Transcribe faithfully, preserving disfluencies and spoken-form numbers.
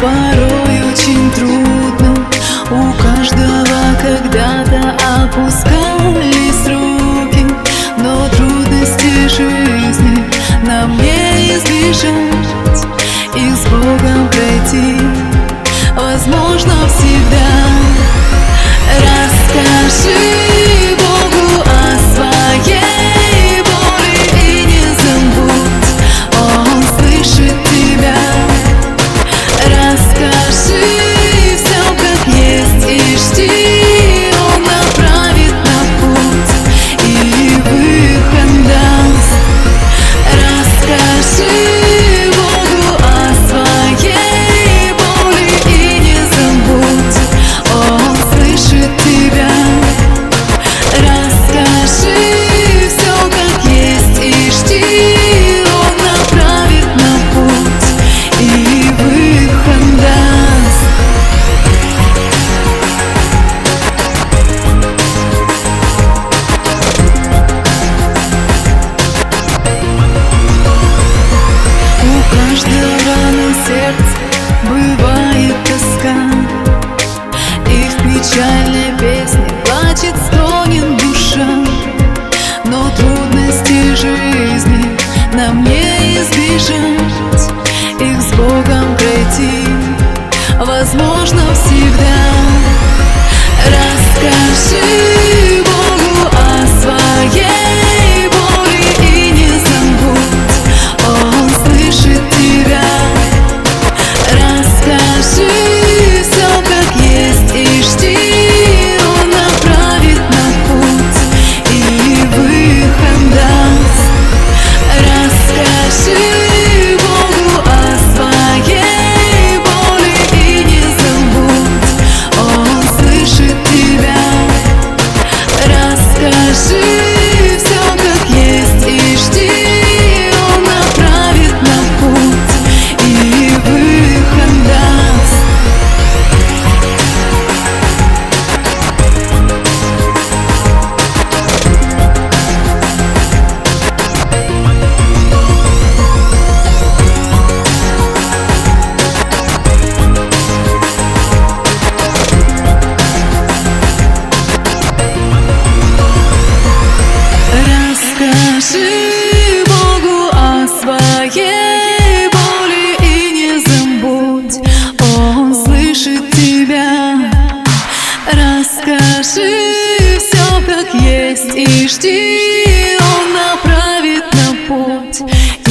порой очень трудно, у каждого когда-то опускались руки, но трудности жизни нам не избежать, их с Богом пройти возможно всегда. Расскажи Богу о своей боли и не забудь, Он слышит тебя. Расскажи все как есть и жди, Он направит на путь и выход даст. Расскажи Богу о своей боли и не забудь, Он слышит тебя. Расскажи все как есть и жди, Он направит на путь и выход даст. У каждого на сердце бывает тоска, и в печальной песне плачет, стонет душа. Но трудности жизни нам не избежать, их с Богом пройти возможно всегда. Расскажи Богу о своей боли и не забудь, Он слышит тебя. Расскажи все как есть и жди, Он направит на путь и выход даст. Расскажи Богу о своей боли и не забудь, Он слышит тебя. Расскажи все как есть и жди, Он направит на путь и выход даст. Расскажи Богу о своей боли и не забудь, Он слышит тебя. Расскажи все как есть и жди, Он направит на путь